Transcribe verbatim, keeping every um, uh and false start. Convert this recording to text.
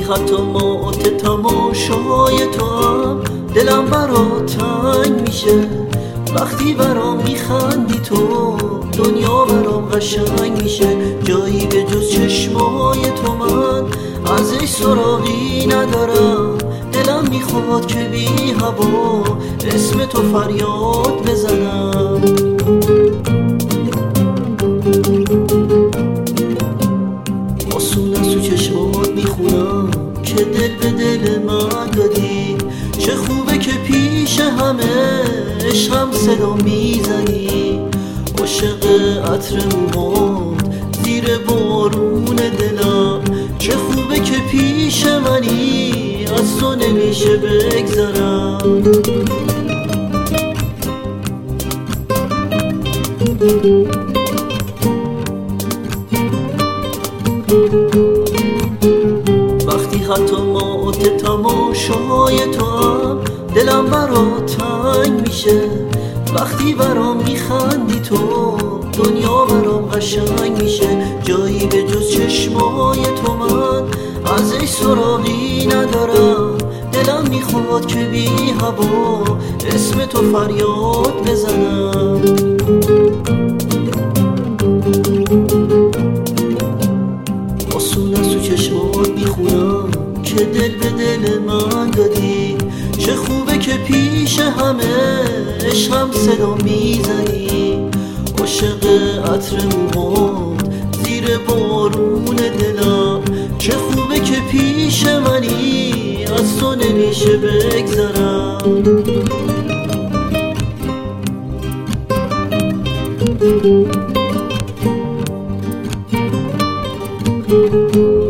حتی موت تماشای تو هم دلم برا تنگ میشه. وقتی برام میخندی تو دنیا برام قشنگ میشه. جایی به جز چشمای تو من ازش سراغی ندارم. دلم میخواد که بی هوا اسم تو فریاد بزنم. آسون از تو چشمات میخونم که دل به دل من دادی. چه خوبه که پیش همه عشقم صدا میزنی. عاشق عطر موهات زیر بارون دلم. چه خوبه که پیش منی از تو نمیشه بگذرم. وقتی حتی موت تماشای تو هم دلم برا تنگ میشه. وقتی برام میخندی تو دنیا برام قشنگ میشه. جایی به جز چشمای تو من ازش سراغی ندارم. دلم میخواد که بی هوا اسم تو فریاد بزنم. آسون از تو چشمات میخونم که دل به دل من دادی. چه خوبه که پیش همه عشقم صدا میزنی. عاشق عطر موهات زیر بارون دلم. چه خوبه که پیش منی از تو نمیشه بگذرم.